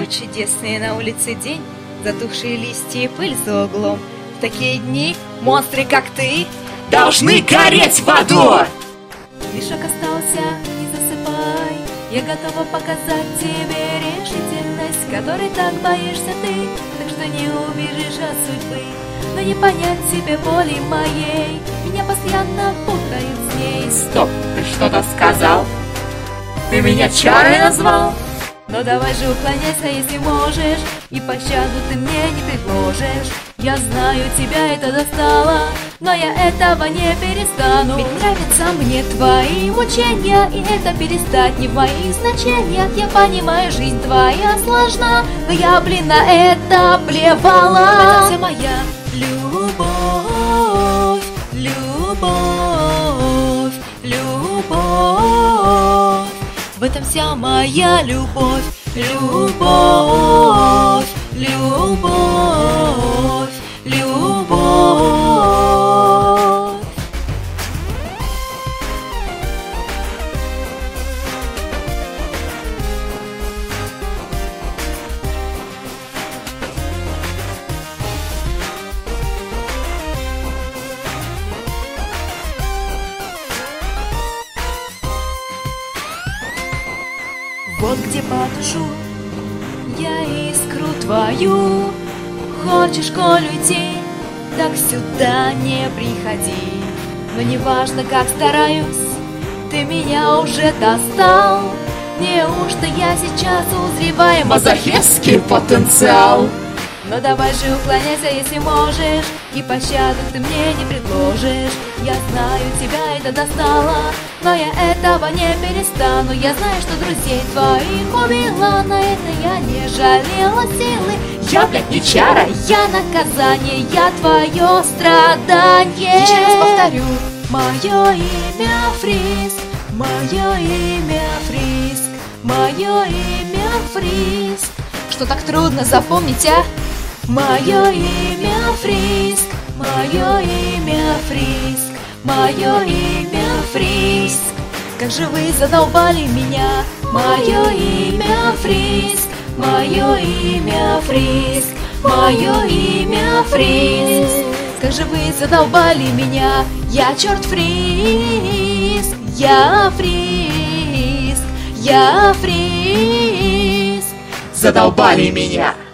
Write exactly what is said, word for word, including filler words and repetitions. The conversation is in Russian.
Какой чудесный на улице день, затухшие листья и пыль за углом. В такие дни монстры, как ты, должны гореть в аду! Мешок остался, не засыпай. Я готова показать тебе решительность, которой так боишься ты. Так что не убежишь от судьбы, но не понять тебе боли моей. Меня постоянно путают с ней. Стоп, ты что-то сказал? Ты меня чарой назвал? Но давай же уклоняйся, если можешь, и пощаду ты мне не предложишь. Я знаю, тебя это достало, но я этого не перестану. Ведь нравятся мне твои мучения, и это перестать не в моих значениях. Я понимаю, жизнь твоя сложна, но я, блин, на это плевала. Это вся моя любовь, любовь, любовь. В этом вся моя любовь, любовь, любовь, любовь. Вот где потушу я искру твою. Хочешь, коль уйти, так сюда не приходи. Но не важно, как стараюсь, ты меня уже достал. Неужто я сейчас узреваю мазохистский потенциал? Но давай же уклоняйся, если можешь, и пощаду ты мне не предложишь. Я знаю, тебя это достало, но я этого не перестану. Я знаю, что друзей твоих убила, на это я не жалела силы. Я, блядь, не чара, я наказание, я твое страдание. Еще раз повторю. Мое имя Фриск, мое имя Фриск, мое имя Фриск. Что так трудно запомнить, а? Мое имя Фриск, мое имя Фриск, мое имя Фриск. Как же вы задолбали меня. Мое имя Фриск, мое имя Фриск, мое имя Фриск. Как же вы задолбали меня. Я черт Фриск, я Фриск, я Фриск. Задолбали меня.